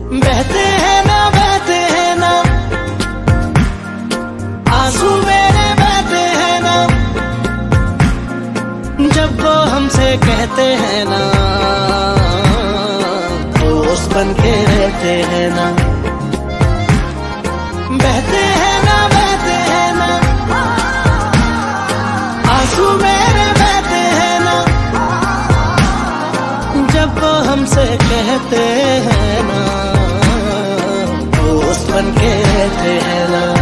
बहते हैं ना आंसू मेरे बहते हैं ना, जब वो हमसे कहते हैं ना, दोस्त बन के रहते हैं ना। बहते हैं ना आंसू मेरे बहते हैं ना, जब वो हमसे कहते हैं ना, दोस्त बन के रहते हैं ना।